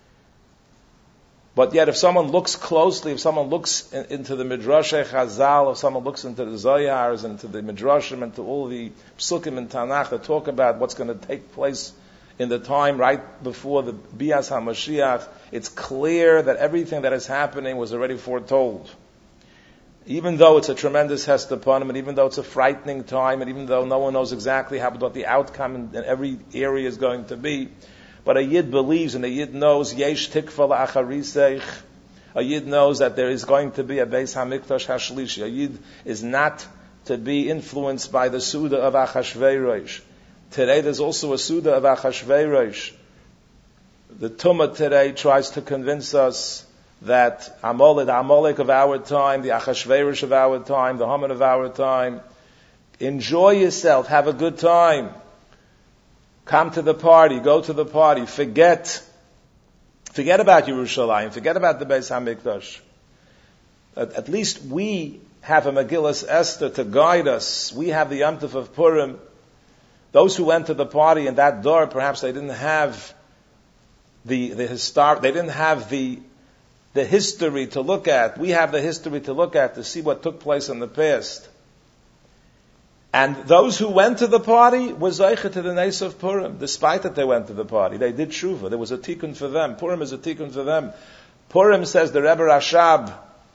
But yet if someone looks closely, if someone looks in, into the Midrashay Chazal, if someone looks into the Zoyars, into the Midrashim, into all the Psukim and Tanakh that talk about what's going to take place in the time right before the Bias HaMashiach, it's clear that everything that is happening was already foretold. Even though it's a tremendous Hester Panim, and even though it's a frightening time, and even though no one knows exactly how, what the outcome in, in every area is going to be, but a Yid believes, and a Yid knows, Yesh Tikva La'achariseich, a Yid knows that there is going to be a Beis HaMikdash HaShlishi. A Yid is not to be influenced by the Suda of Achashverosh. Today there's also a Suda of Achashverosh. The Tumah today tries to convince us that Amalek, the Amalek of our time, the Achashverosh of our time, the Haman of our time, enjoy yourself, have a good time, come to the party, go to the party, forget, forget about Yerushalayim, forget about the Beis HaMikdash. At, at least we have a Megillas Esther to guide us. We have the Yom Tov of Purim. Those who went to the party in that door, perhaps they didn't have the the histor- they didn't have the the history to look at. We have the history to look at to see what took place in the past. And those who went to the party were zeicher to the Nes of Purim, despite that they went to the party. They did tshuva. There was a tikkun for them. Purim is a tikkun for them. Purim, says the Rebbe Rashab,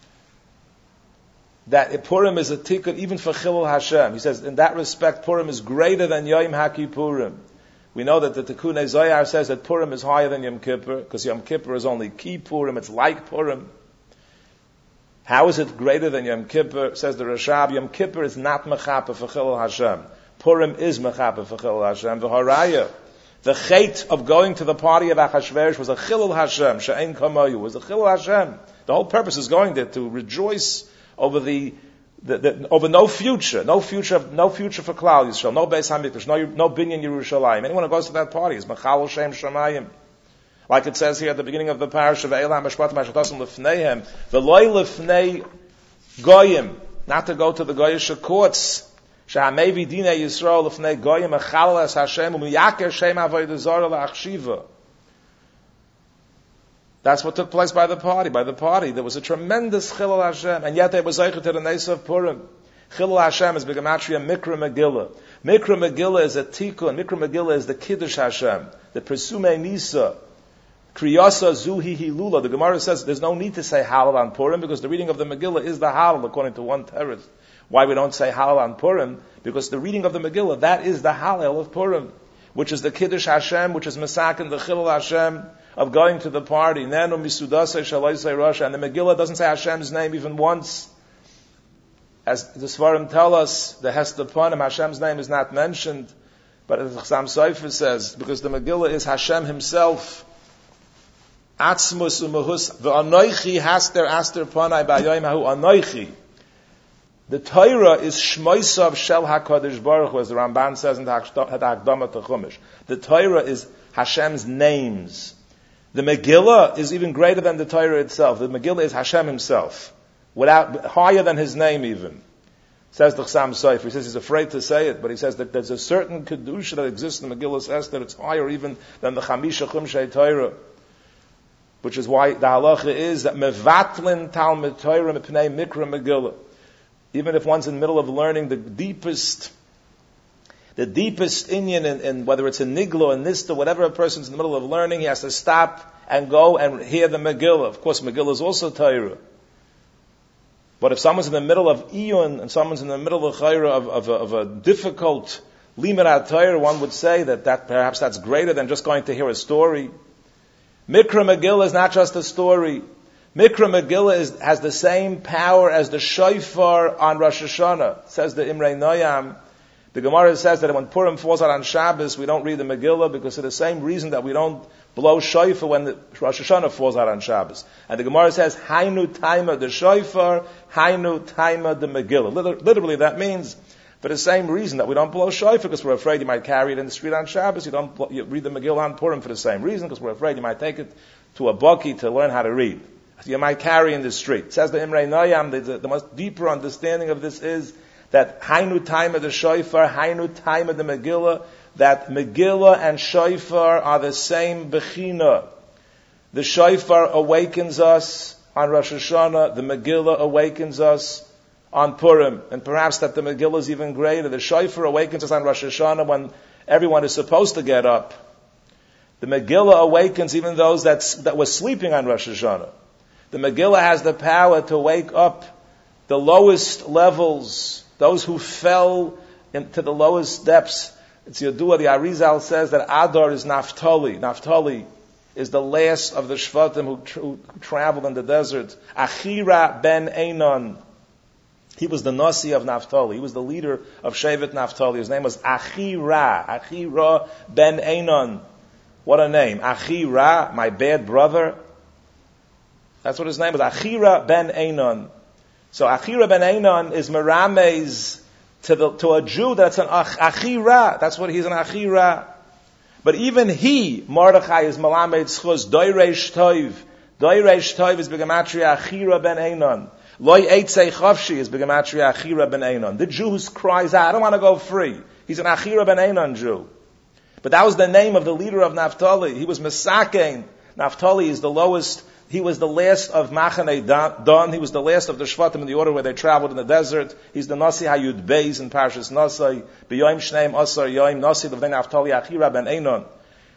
that Purim is a tikkun even for Chilul Hashem. He says, in that respect, Purim is greater than Yom HaKippurim. We know that the Tikkun Zohar says that Purim is higher than Yom Kippur, because Yom Kippur is only Ki Purim, it's like Purim. How is it greater than Yom Kippur? Says the Rashab, Yom Kippur is not Mechaper for Chilul Hashem. Purim is Mechaper for Chilul Hashem. The Haraya, the chait of going to the party of Achashverosh was a Chilul Hashem, She'ein Kamayu, was a Chilul Hashem. The whole purpose is going there to rejoice over the The, the, over no future, no future, no future for Klal Yisrael, no Beis HaMikdash, no, no Binyan Yerushalayim. Anyone who goes to that party is Machal Shem Shamayim. Like it says here at the beginning of the parasha, Ve'elam Meshpat Mashatasim Lefneihem, Ve'loi Lefnei Goyim, not to go to the Goyish courts, She'amevi Dinei Yisrael Lefnei Goyim, Machal Es Hashem, U'miyaker Shem Avodah Zarah La'achshiva. That's what took place by the party. By the party, there was a tremendous Chilul Hashem, and yet they were zeicher to the Nes of Purim. Chilul Hashem is Begematria Mikra Megillah. Mikra Megillah is a tikkun. Mikra Megillah is the Kiddush Hashem, the Presume Nisa, Kriyasa Zuhi Hilula. The Gemara says there's no need to say Halal on Purim because the reading of the Megillah is the Halal, according to one teretz. Why we don't say Halal on Purim? Because the reading of the Megillah, that is the Halal of Purim, which is the Kiddush Hashem, which is Masakin, the Chilul Hashem, of going to the party. Nenu misudasei shalaisei rasha. And the Megillah doesn't say Hashem's name even once. As the Svarim tell us, the Hester Panim, Hashem's name is not mentioned. But as the Chassam Sofer says, because the Megillah is Hashem himself. Atzmus umahus, v'anoichi haster aster panai b'ayoyim hahu anoichi. The Torah is Shmoisav Shel HaKadosh Baruch Hu, as the Ramban says in the Hakdama to Chumash. The Torah is Hashem's names. The Megillah is even greater than the Torah itself. The Megillah is Hashem himself, without higher than his name even. Says the Chassam Sofer. He says he's afraid to say it, but he says that there's a certain kedusha that exists in the Megillah Esther that's higher even than the Chamisha Chumshei Torah, which is why the halacha is that mevatlin Talmud Torah mipnei Mikra Megillah. Even if one's in the middle of learning the deepest, The deepest inyan in, in whether it's a nigla or nista, whatever a person's in the middle of learning, he has to stop and go and hear the Megillah. Of course, Megillah is also Torah. But if someone's in the middle of iyun and someone's in the middle of chayra of, of, of a difficult limud Torah, one would say that, that perhaps that's greater than just going to hear a story. Mikra Megillah is not just a story. Mikra Megillah is, has the same power as the shofar on Rosh Hashanah. Says the Imrei Noyam. The Gemara says that when Purim falls out on Shabbos, we don't read the Megillah because of the same reason that we don't blow shofar when the Rosh Hashanah falls out on Shabbos. And the Gemara says, Hainu taima the shofar, Hainu taima the Megillah. Literally, that means for the same reason that we don't blow shofar because we're afraid you might carry it in the street on Shabbos. You don't blow, you read the Megillah on Purim for the same reason because we're afraid you might take it to a baki to learn how to read. You might carry in the street. It says the Imrei Noyam, the, the, the most deeper understanding of this is that Hainu taima the shofar, Hainu taima the Megillah, that Megillah and shofar are the same bechina. The shofar awakens us on Rosh Hashanah, the Megillah awakens us on Purim, and perhaps that the Megillah is even greater. The shofar awakens us on Rosh Hashanah when everyone is supposed to get up. The Megillah awakens even those that, that were sleeping on Rosh Hashanah. The Megillah has the power to wake up the lowest levels, those who fell into the lowest depths. It's Yadua, the Arizal says that Adar is Naphtali. Naphtali is the last of the Shvatim who, tra- who traveled in the desert. Achira ben Einon. He was the Nasi of Naphtali. He was the leader of Shevet Naphtali. His name was Achira. Achira ben Einon. What a name. Achira, my bad brother. That's what his name was. Achira ben Einon. So Achira ben Einon is Merames to the, to a Jew that's an ach, Achira. That's what he's an Achira. But even he, Mordechai, is Malamed Schuz, Doiresh Toiv. Doiresh Toiv is Begematria Achira ben Einon. Loi Eitzei Chavshi is Begematria Achira ben Einon. The Jew who cries out, I don't want to go free. He's an Achira ben Einon Jew. But that was the name of the leader of Naphtali. He was Mesakein. Naphtali is the lowest. He was the last of Machane Dan. He was the last of the Shvatim in the order where they traveled in the desert. He's the Nasi Hayud Beis in Parshas Nasai. B'yoim Shneim Asar Yoim Nasi L'vnei Naphtali Achira ben Einon.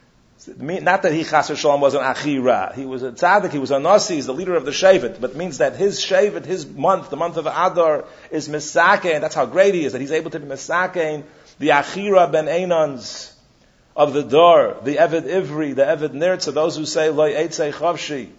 Not that he Chas v'Shalom was an Achira. He was a tzaddik. He was a Nasi. He's the leader of the Shevet. But it means that his Shevet, his month, the month of Adar, is Misake, and that's how great he is, that he's able to be Misake, the Achira ben Einons of the Dor, the Eved Ivri, the Eved Nirtza, those who say, Loi Eitzei Chavshi.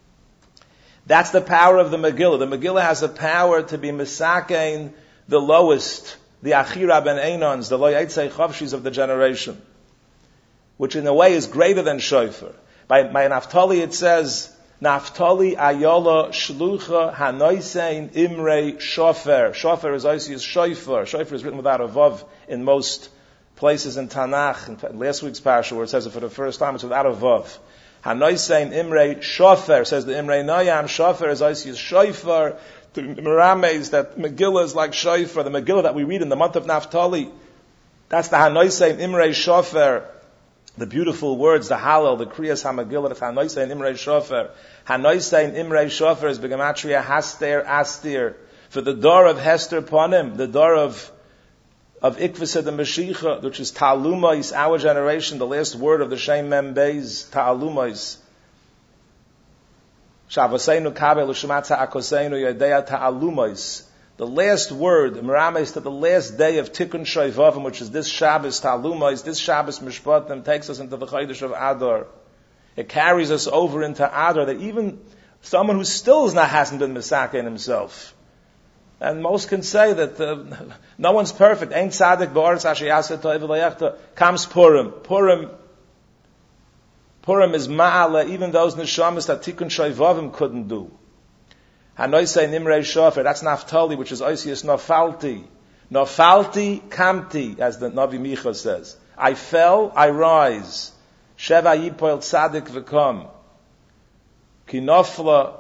That's the power of the Megillah. The Megillah has the power to be Misakein, the lowest, the Achira ben Einons, the Loi Eitzei Chavshis of the generation, which in a way is greater than Shofar. By, by Naphtali it says, Naphtali ayola shlucha hanoisein imrei shofar. Shofar is also is shofar. Shofar is written without a vav in most places in Tanakh. In last week's parasha where it says it for the first time, it's without a vav. Hanoisein imrei shofar, says the Imrei Noyam. Shofar is also is shofar. The Merames that Megillah is like shofar. The Megillah that we read in the month of Naphtali, that's the Hanoisein imrei shofar. The beautiful words, the Hallel, the Kriyas HaMegillah, the Hanoisein Imrei Shofar. Hanoisein Imrei Shofar is Begematria Haster Astir. For the door of Hester Ponim, the door of of Ikvisa the Mashiach, which is Ta'alumais, our generation, the last word of the Shem Mem Beis, Ta'alumais. Shavaseinu Kabel Ushamatza Akoseinu Yadea Ta'alumais. The last word, Merames, to the last day of Tikkun Shoivavim, which is this Shabbos, Ta'alumais, this Shabbos Mishpatim, takes us into the Chodesh of Adar. It carries us over into Adar, that even someone who still is not, hasn't been Misaka in himself. And most can say that uh, no one's perfect. Ein Tzadik Ba'aretz Asher Yaseh To'ev V'Layachta. Comes Purim. Purim, Purim is Ma'ala, even those Neshamas that Tikkun Shoivavim couldn't do. Hanoisei Nimrei Shofar, that's Naphtali, which is Oisius Nofalti. Nofalti Kamti, as the Navi Micha says. I fell, I rise. Sheva Yipoel Tzadik V'kom. Ki Nofla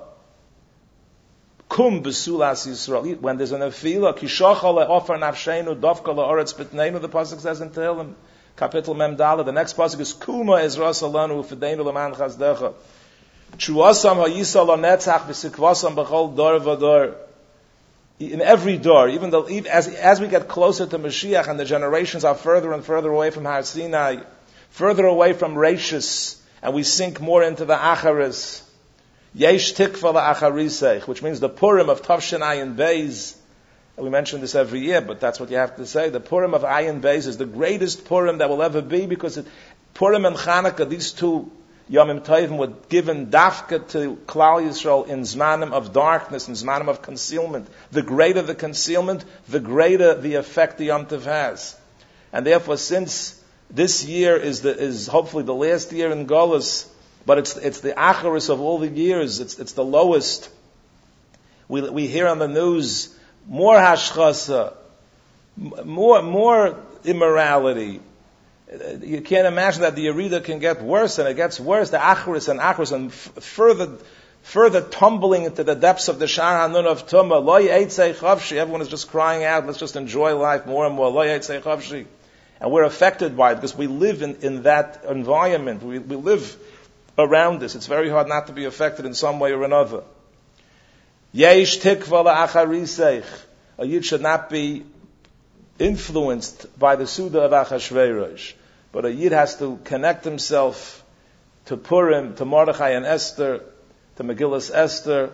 Kum Besulas Yisrael. When there's an Afila, Ki Shochal Offer Nafshenu, Dovka La'oretz B'tneinu, the Pasuk says in Tehillim, Kapitel Mem Dala. The next Pasuk is Kuma Ezras Alanu, U'Fedeinu L'man Chazdecha. Chuasam ha'yisal ha'netzach v'sikvasam b'chol dor v'dor. in every door, even though as as we get closer to Mashiach and the generations are further and further away from Har Sinai, further away from Reishis, and we sink more into the Acharis. Yesh tikva la'acharisech, which means the Purim of Tavshin Ayin Beis. We mention this every year, but that's what you have to say. The Purim of Ayin Beis is the greatest Purim that will ever be, because it, Purim and Chanukah, these two Yomim Tovim, were given dafka to Klal Yisrael in Zmanim of darkness, in Zmanim of concealment. The greater the concealment, the greater the effect the Yom Tov has. And therefore, since this year is the, is hopefully the last year in Golus, but it's, it's the Acharis of all the years, it's, it's the lowest. We, we hear on the news more hashchasa, more, more immorality. You can't imagine that the Yerida can get worse, and it gets worse. The Acharis and Acharis, and f- further, further tumbling into the depths of the Shar Hanun of Tumah. Lo Yitzei Chavshi. Everyone is just crying out, let's just enjoy life more and more. Lo Yitzei Chavshi. And we're affected by it because we live in, in that environment. We, we live around this. It's very hard not to be affected in some way or another. Yesh tikva la'achariseich. A Yid should not be influenced by the Suda of Achashverosh. But a Yid has to connect himself to Purim, to Mordechai and Esther, to Megillas Esther,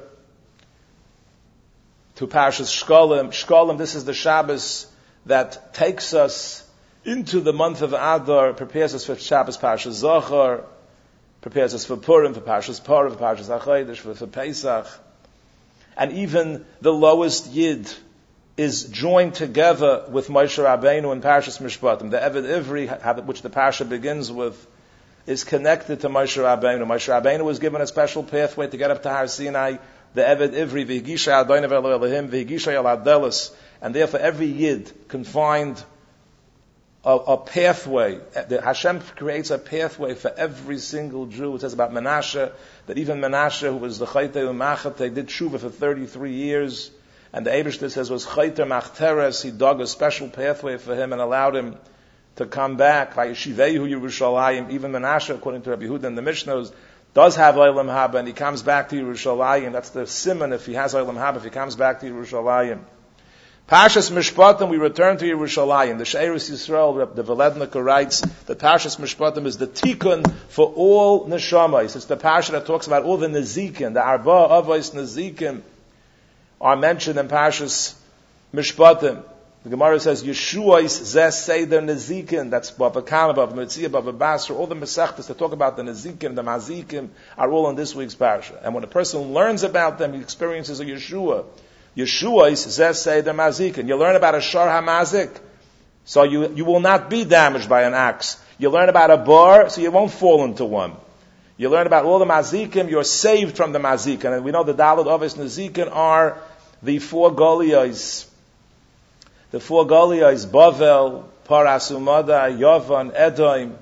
to Parshas Shkolim. Shkolim, this is the Shabbos that takes us into the month of Adar, prepares us for Shabbos Parshas Zohar, prepares us for Purim, for Parshas Parah, for Parshas HaChodesh, for, for Pesach. And even the lowest Yid is joined together with Moshe Rabbeinu in Parshas Mishpatim. The Eved Ivri, which the Parsha begins with, is connected to Moshe Rabbeinu. Moshe Rabbeinu was given a special pathway to get up to Har Sinai. The Eved Ivri, V'higisha Adonai v'elo Elohim, V'higisha Yal Adelis. And therefore every Yid can find a, a pathway. The Hashem creates a pathway for every single Jew. It says about Menashe, that even Menashe, who was the Chayte U'Machate, did Tshuva for thirty-three years. And the Eibishter says was Chayter Machteres. He dug a special pathway for him and allowed him to come back. Vayeshivehu Yerushalayim. Even Menashe, according to Rabbi Yehuda and the Mishnahs, does have Olam Haba, and he comes back to Yerushalayim. That's the simon if he has Olam Haba, if he comes back to Yerushalayim. Parshas Mishpatim, we return to Yerushalayim. The She'eris Yisrael, the Velednika writes that Parshas Mishpatim is the tikkun for all neshamas. It's the parsha that talks about all the nezikin, the arba avos nezikin are mentioned in Parshas Mishpatim. The Gemara says, Yeshua's zeh seder nezikin, that's Bava Kama, Bava Metzia, Bava Basra, all the Mesechtas that talk about the nezikin, the mazikim, are all in this week's parsha. And when a person learns about them, he experiences a Yeshua. Yeshua's zeh seder mazikin. You learn about a shar hamazik, so you, you will not be damaged by an axe. You learn about a bar, so you won't fall into one. You learn about all the mazikim, you're saved from the mazikim. And we know the Daled Ovis Nazikin are the four Goliyos. The four Goliyos, Bavel, Paras Umada, Yovan, Edom.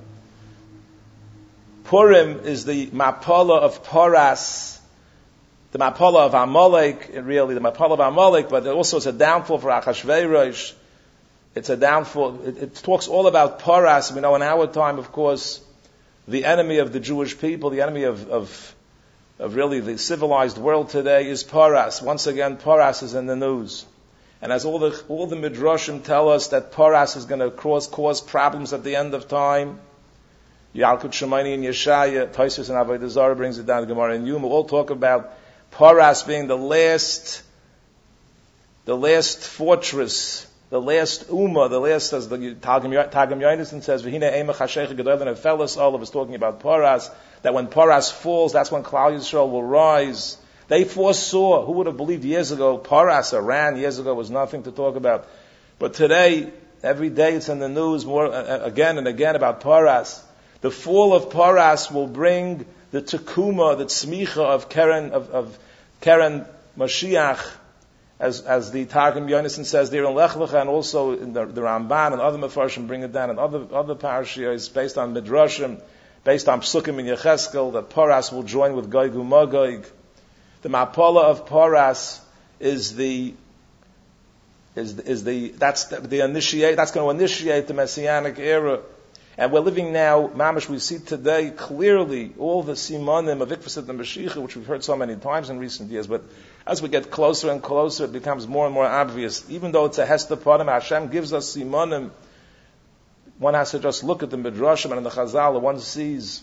Purim is the Mapala of Paras, the Mapala of Amalek, really the Mapala of Amalek, but also it's a downfall for Achashverosh. It's a downfall. It, it talks all about Paras. We know in our time, of course, the enemy of the Jewish people, the enemy of, of, of really the civilized world today is Paras. Once again, Paras is in the news. And as all the, all the Midrashim tell us that Paras is going to cause, cause problems at the end of time. Yalkut Shemaini and Yeshaya, Taisus and Avodah Zarah brings it down to Gemara and Yuma. All talk about Paras being the last, the last fortress, the last Ummah, the last, as the Targum Yonason says, V'hina Eimach HaSheikh Gedol and Fellas, all of us talking about Paras, that when Paras falls, that's when Klal Yisrael will rise. They foresaw, who would have believed years ago, Paras, Iran, years ago was nothing to talk about. But today, every day it's in the news more, uh, again and again about Paras. The fall of Paras will bring the Tekuma, the Tzmicha of Keren, of, of Keren Mashiach, As, as the Targum Yonason says there in Lech Lecha, and also in the, the Ramban and other Mefarshim bring it down, and other other parashiyos based on Midrashim, based on Psukim and Yecheskel, that Paras will join with Gog Magog. The Mapala of Paras is the is is the that's the, the initiate that's going to initiate the Messianic era, and we're living now. Mamish, we see today clearly all the simanim of Ikvasit and Mashiach, which we've heard so many times in recent years, but As we get closer and closer, it becomes more and more obvious. Even though it's a Hester Panim, Hashem gives us Simonim. One has to just look at the Midrashim and in the Chazal, one sees.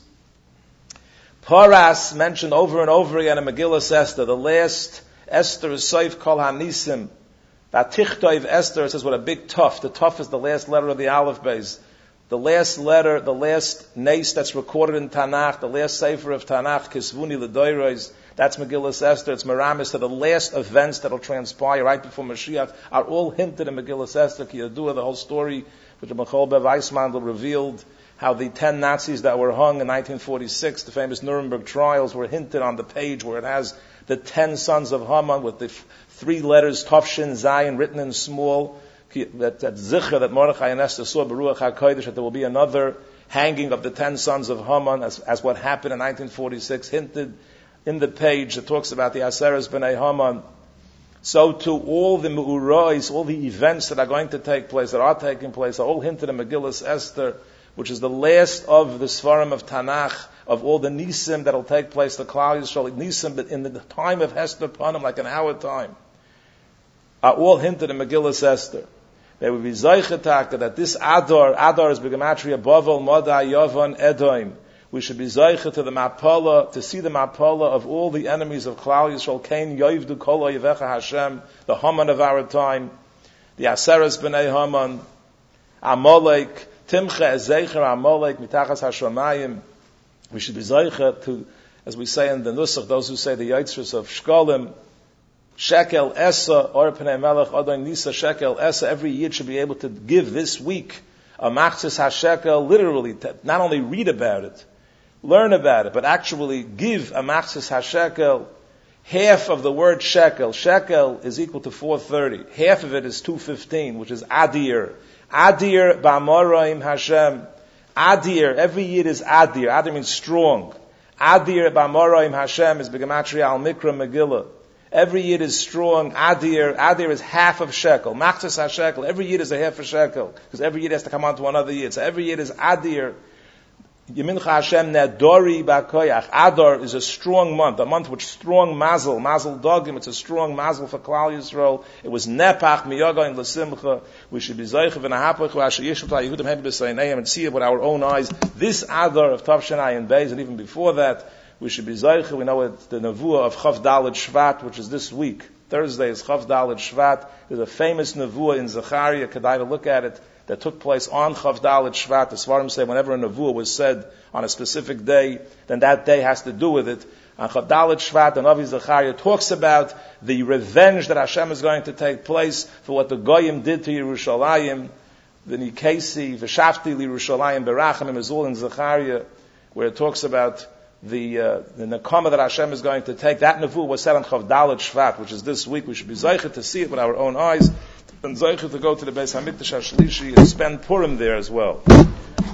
Paras mentioned over and over again in Megillah Esther. The last Esther is Seif Kol HaNisim. Vatichtoiv Esther, it says with a big Tuf. The Tuf is the last letter of the Aleph Beis. The last letter, the last Nes that's recorded in Tanakh, the last Sefer of Tanakh, Kisvuni L'Doirois, that's Megillah Esther. It's Meramis to the last events that will transpire right before Mashiach are all hinted in Megillah Esther. Ki Yadua, the whole story, which Michal Bev Eismandl revealed, how the ten Nazis that were hung in nineteen forty-six, the famous Nuremberg trials, were hinted on the page where it has the ten sons of Haman with the f- three letters Tafshin Zayin written in small. That, that Zichra that Mordechai and Esther saw Baruch HaKodesh, that there will be another hanging of the ten sons of Haman, as, as what happened in nineteen forty-six, hinted in the page that talks about the Aseres B'nai Haman. So to all the Me'urais, all the events that are going to take place, that are taking place, are all hinted in Megillah Esther, which is the last of the Svarim of Tanakh, of all the Nisim that will take place, the Klal Yisrael Nisim, but in the time of Hester Panim, like an hour time, are all hinted in Megillah Esther. They would be Zaychetaka, that this Adar, Adar is Begematria, Bavel, Modai, Yovan, Edom. We should be Zaychet to the Mapala, to see the Mapala of all the enemies of Klal Yisrael, Kain, Yoivdu, Kol, Yevecha, Hashem, the Haman of our time, the Aseres B'nai Haman, Amalek, Timcha, Ezecher, Amalek, Mitachas HaShamayim. We should be Zaychet to, as we say in the Nusach, those who say the Yitzris of Shkolim, Shekel Esa, Or Pnei Melech, Adon Nisa, Shekel Esa, every year should be able to give this week a Machzis HaShekel, literally, to not only read about it, learn about it, but actually give a Machzis HaShekel. Half of the word Shekel, Shekel is equal to four thirty. Half of it is two fifteen, which is Adir. Adir Ba'amoraim Hashem. Adir, every year is Adir. Adir means strong. Adir Ba'amoraim Hashem is Begematria Al Mikra Megillah. Every yid is strong. Adir, Adir is half of shekel. Machzis ha-shekel. Every yid is a half a shekel. Because every yid has to come on to another yid. So every yid is Adir. Yemincha Hashem Nedori Ba'koyach. Adar is a strong month. A month with strong mazel. Mazel dogim. It's a strong mazel for Klal Yisrael. It was nepach miyaga in l'simcha. We should be zaychiv and ahapach v'asher yishut ha'yehudim hem b'sayneim and see it with our own eyes. This Adar of Tavshanai and Beis, and even before that, we should be zaychiv. We know it, the nevuah of Chav Daled Shvat, which is this week. Thursday is Chav Daled Shvat. There's a famous nevuah in Zechariah. Kedai to look at it. That took place on Chav Daled Shvat. The Svarim say whenever a nevuah was said on a specific day, then that day has to do with it. On Chav Daled Shvat, the Navi Zechariah talks about the revenge that Hashem is going to take place for what the Goyim did to Yerushalayim. The Nikesi, V'shafti L'Yerushalayim Berachamim is all in Zechariah, where it talks about the uh, the Nekama that Hashem is going to take. That nevuah was said on Chav Daled Shvat, which is this week. We should be zeicher to see it with our own eyes, and zeicher to go to the Beis Hamikdash HaShlishi and spend Purim there as well.